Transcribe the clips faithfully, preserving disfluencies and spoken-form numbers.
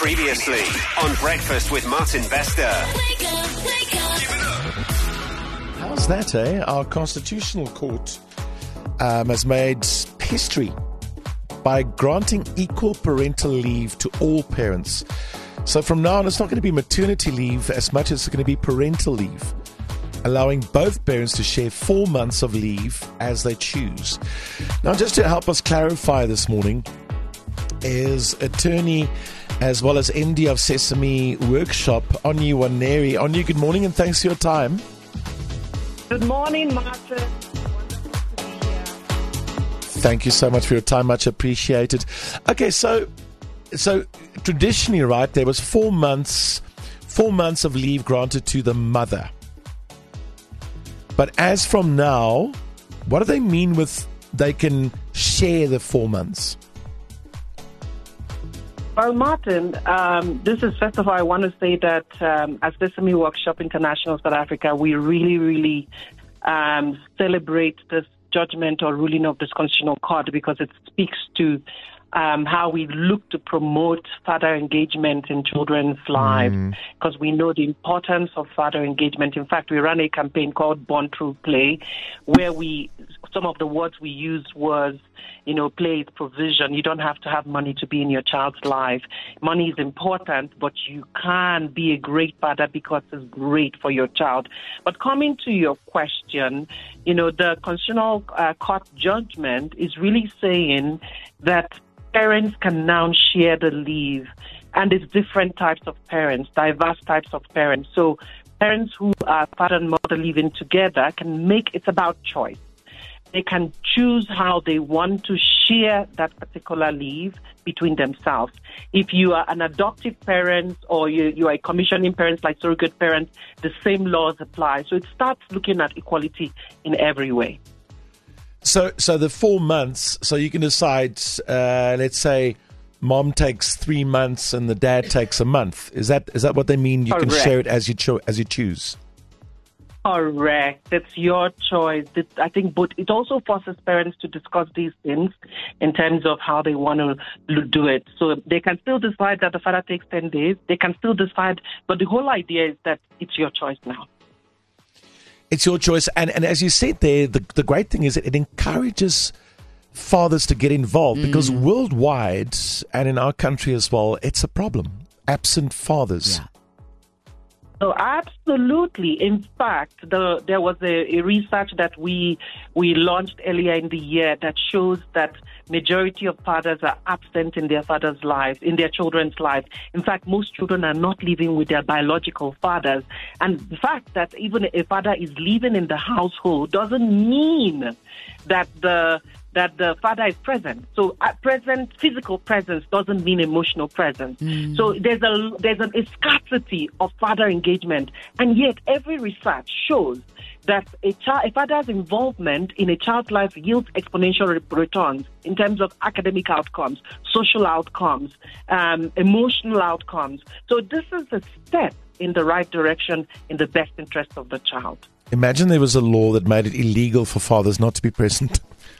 Previously on Breakfast with Martin Bester. How's that, eh? Our Constitutional Court um, has made history by granting equal parental leave to all parents. So from now on, it's not going to be maternity leave as much as it's going to be parental leave, allowing both parents to share four months of leave as they choose. Now, just to help us clarify this morning is attorney as well as M D of Sesame Workshop, Onyi Waneri. Onyi, good morning and thanks for your time. Good morning, Martin. Wonderful to be here. Thank you so much for your time. Much appreciated. Okay, so so traditionally, right, there was four months, four months of leave granted to the mother. But as from now, what do they mean with they can share the four months? Well, Martin, um, this is, first of all, I want to say that um, as Sesame Workshop International South Africa, we really, really um, celebrate this judgment or ruling of this Constitutional Court because it speaks to um, how we look to promote father engagement in children's lives, because mm. we know the importance of father engagement. In fact, we ran a campaign called Born Through Play, where we some of the words we used was, you know, play is provision. You don't have to have money to be in your child's life. Money is important, but you can be a great father because it's great for your child. But coming to your question, you know, the Constitutional uh, Court judgment is really saying that parents can now share the leave, and it's different types of parents, diverse types of parents. So parents who are father and mother living together can make, it's about choice. They can choose how they want to share that particular leave between themselves. If you are an adoptive parent or you, you are a commissioning parent like surrogate parents, the same laws apply. So it starts looking at equality in every way. So so the four months, so you can decide, uh, let's say mom takes three months and the dad takes a month. Is that is that what they mean? You Correct. Can share it as you cho- as you choose. Correct. It's your choice. It, I think, but it also forces parents to discuss these things in terms of how they want to do it. So they can still decide that the father takes ten days. They can still decide, but the whole idea is that it's your choice now. It's your choice. And, and as you said there, the, the great thing is that it encourages fathers to get involved mm. because worldwide and in our country as well, it's a problem. Absent fathers. Yeah. So absolutely. In fact, the, there was a, a research that we we launched earlier in the year that shows that majority of fathers are absent in their father's lives, in their children's lives. In fact, most children are not living with their biological fathers. And the fact that even a father is living in the household doesn't mean that the that the father is present. So at present, physical presence doesn't mean emotional presence. Mm. So there's a there's a, a scarcity of father engagement. And yet every research shows that a, child, a father's involvement in a child's life yields exponential re- returns in terms of academic outcomes, social outcomes, um, emotional outcomes. So this is a step in the right direction in the best interest of the child. Imagine there was a law that made it illegal for fathers not to be present.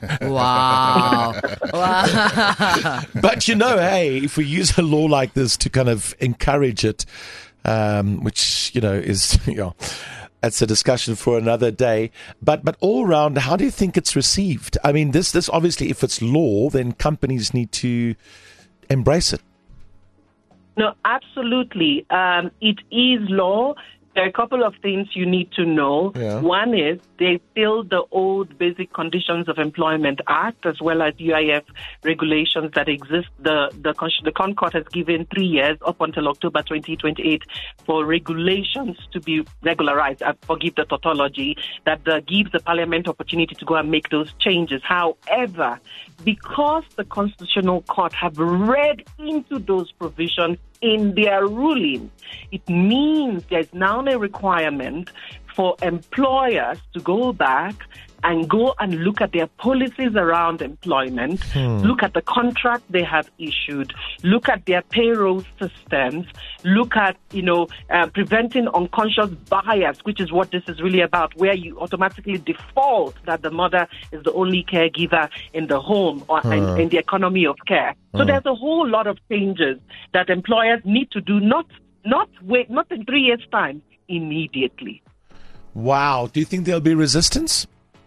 Wow. wow. But, you know, hey, if we use a law like this to kind of encourage it, um, which, you know, is, you know, that's a discussion for another day. But but all around, how do you think it's received? I mean, this, this obviously, if it's law, then companies need to embrace it. No, absolutely. Um, it is law. There are a couple of things you need to know. Yeah. One is they still the old Basic Conditions of Employment Act as well as U I F regulations that exist. The the, the Concord has given three years up until October twenty twenty-eight for regulations to be regularized. I forgive the tautology, that uh, gives the Parliament opportunity to go and make those changes. However, because the Constitutional Court have read into those provisions in their ruling, it means there's now a requirement for employers to go back and go and look at their policies around employment, hmm. look at the contract they have issued, look at their payroll systems, look at, you know, uh, preventing unconscious bias, which is what this is really about, where you automatically default that the mother is the only caregiver in the home or hmm. in, in the economy of care. So hmm. there's a whole lot of changes that employers need to do, not not wait, not in three years' time, immediately. Wow. Do you think there'll be resistance?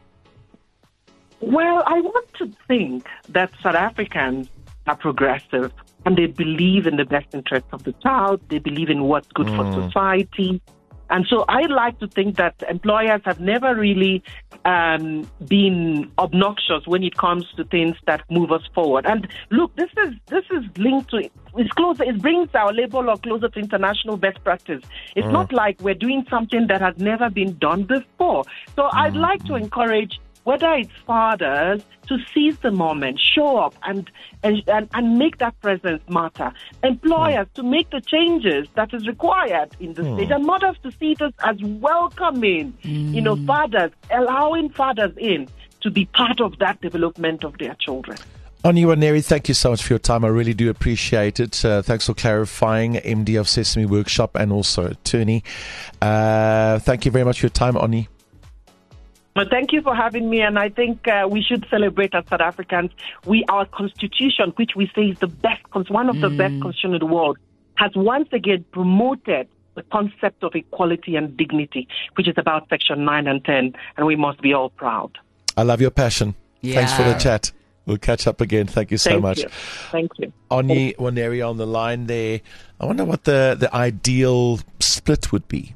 Well, I want to think that South Africans are progressive and they believe in the best interests of the child. They believe in what's good mm. for society. And so I like to think that employers have never really um, been obnoxious when it comes to things that move us forward. And look, this is this is linked to, it's closer, it brings our labor law closer to international best practice. It's mm. not like we're doing something that has never been done before. So mm. I'd like to encourage whether it's fathers, to seize the moment, show up, and and, and, and make that presence matter. Employers mm. to make the changes that is required in the mm. state, and mothers to see it as welcoming, mm. you know, fathers, allowing fathers in to be part of that development of their children. Onnie Waneri, thank you so much for your time. I really do appreciate it. Uh, thanks for clarifying, M D of Sesame Workshop and also attorney. Uh, thank you very much for your time, Onnie. Well, thank you for having me, and I think uh, we should celebrate as South Africans. We, our constitution, which we say is the best, one of the mm. best constitutions in the world, has once again promoted the concept of equality and dignity, which is about Section nine and ten, and we must be all proud. I love your passion. Yeah. Thanks for the chat. We'll catch up again. Thank you so Thank much. You. Thank you. Onnie Waneri on the line there. I wonder what the, the ideal split would be.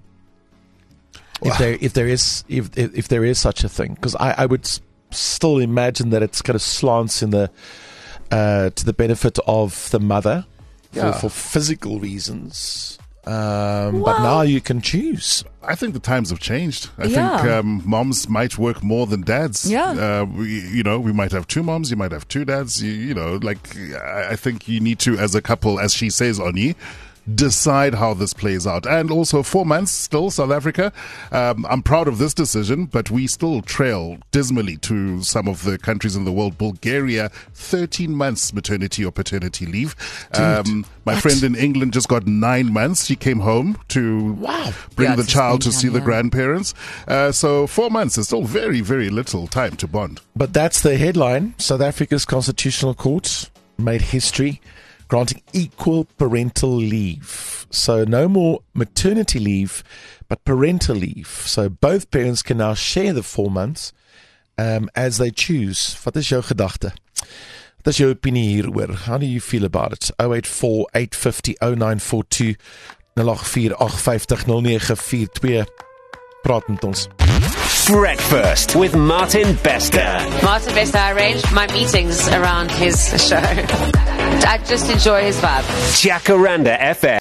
If there, if there is, if if, if there is such a thing, because I, I would s- still imagine that it's kind of slants in the uh, to the benefit of the mother yeah. for, for physical reasons. Um, well, but now you can choose. I think the times have changed. I yeah. think um, moms might work more than dads. Yeah. Uh, we, you know, we might have two moms. You might have two dads. You, you know, like I, I think you need to, as a couple, as she says, Onnie, decide how this plays out. And also four months still, South Africa. Um, I'm proud of this decision, but we still trail dismally to some of the countries in the world. Bulgaria, thirteen months maternity or paternity leave. Um, my what? friend in England just got nine months. She came home to wow. bring yeah, the child to time, see yeah. the grandparents. Uh, so four months is still very, very little time to bond. But that's the headline. South Africa's Constitutional Court made history, granting equal parental leave. So no more maternity leave, but parental leave. So both parents can now share the four months um, as they choose. Wat is jou gedagte? Wat is jou opinie hieroor? How do you feel about it? oh eight four, eight five zero, oh nine four two, oh eight four, eight five zero, oh nine four two. Praat met ons. Breakfast with Martin Bester. Martin Bester, I arranged my meetings around his show. I just enjoy his vibe. Jacaranda F M.